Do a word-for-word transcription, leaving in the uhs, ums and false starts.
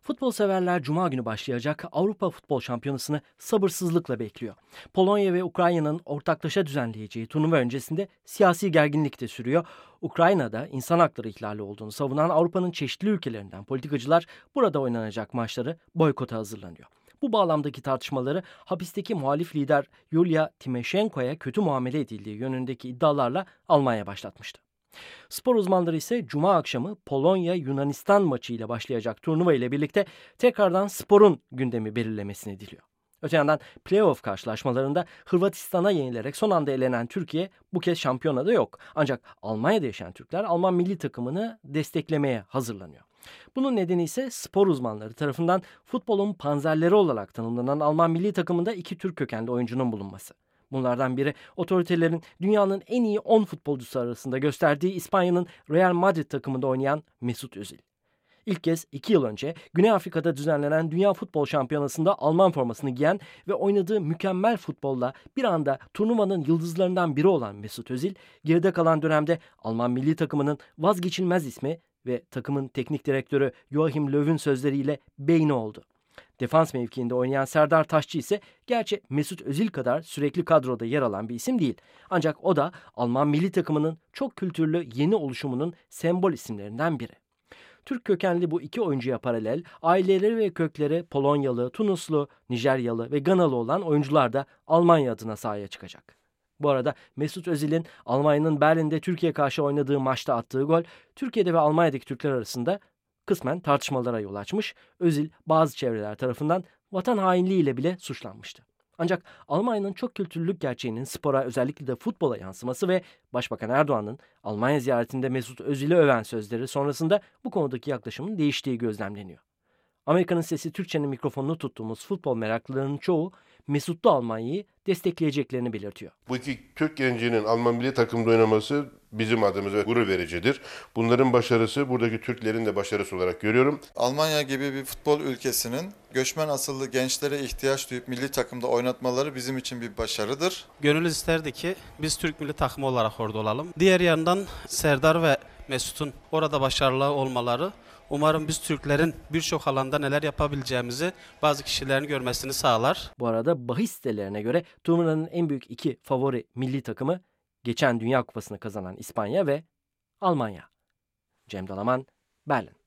Futbol severler Cuma günü başlayacak Avrupa Futbol Şampiyonası'nı sabırsızlıkla bekliyor. Polonya ve Ukrayna'nın ortaklaşa düzenleyeceği turnuva öncesinde siyasi gerginlik de sürüyor. Ukrayna'da insan hakları ihlali olduğunu savunan Avrupa'nın çeşitli ülkelerinden politikacılar burada oynanacak maçları boykota hazırlanıyor. Bu bağlamdaki tartışmaları hapisteki muhalif lider Yulia Timoşenko'ya kötü muamele edildiği yönündeki iddialarla Almanya başlatmıştı. Spor uzmanları ise Cuma akşamı Polonya-Yunanistan maçıyla başlayacak turnuva ile birlikte tekrardan sporun gündemi belirlemesini diliyor. Öte yandan playoff karşılaşmalarında Hırvatistan'a yenilerek son anda elenen Türkiye bu kez şampiyonada yok. Ancak Almanya'da yaşayan Türkler Alman milli takımını desteklemeye hazırlanıyor. Bunun nedeni ise spor uzmanları tarafından futbolun panzerleri olarak tanımlanan Alman milli takımında iki Türk kökenli oyuncunun bulunması. Bunlardan biri otoritelerin dünyanın en iyi on futbolcusu arasında gösterdiği İspanya'nın Real Madrid takımında oynayan Mesut Özil. İlk kez iki yıl önce Güney Afrika'da düzenlenen Dünya Futbol Şampiyonası'nda Alman formasını giyen ve oynadığı mükemmel futbolla bir anda turnuvanın yıldızlarından biri olan Mesut Özil, geride kalan dönemde Alman milli takımının vazgeçilmez ismi ve takımın teknik direktörü Joachim Löw'ün sözleriyle beyni oldu. Defans mevkiinde oynayan Serdar Taşçı ise gerçi Mesut Özil kadar sürekli kadroda yer alan bir isim değil. Ancak o da Alman milli takımının çok kültürlü yeni oluşumunun sembol isimlerinden biri. Türk kökenli bu iki oyuncuya paralel aileleri ve kökleri Polonyalı, Tunuslu, Nijeryalı ve Ganalı olan oyuncular da Almanya adına sahaya çıkacak. Bu arada Mesut Özil'in Almanya'nın Berlin'de Türkiye karşı oynadığı maçta attığı gol Türkiye'de ve Almanya'daki Türkler arasında kısmen tartışmalara yol açmış. Özil bazı çevreler tarafından vatan hainliğiyle bile suçlanmıştı. Ancak Almanya'nın çok kültürlülük gerçeğinin spora, özellikle de futbola yansıması ve Başbakan Erdoğan'ın Almanya ziyaretinde Mesut Özil'i öven sözleri sonrasında bu konudaki yaklaşımın değiştiği gözlemleniyor. Amerika'nın Sesi Türkçe'nin mikrofonunu tuttuğumuz futbol meraklılarının çoğu Mesutlu Almanya'yı destekleyeceklerini belirtiyor. Bu iki Türk gencinin Alman milli takımda oynaması bizim adımıza gurur vericidir. Bunların başarısı buradaki Türklerin de başarısı olarak görüyorum. Almanya gibi bir futbol ülkesinin göçmen asıllı gençlere ihtiyaç duyup milli takımda oynatmaları bizim için bir başarıdır. Gönül isterdi ki biz Türk milli takımı olarak orada olalım. Diğer yandan Serdar ve Mesut'un orada başarılı olmaları umarım biz Türklerin birçok alanda neler yapabileceğimizi bazı kişilerin görmesini sağlar. Bu arada bahis sitelerine göre turnuvanın en büyük iki favori milli takımı geçen Dünya Kupası'nı kazanan İspanya ve Almanya. Cem Dalaman, Berlin.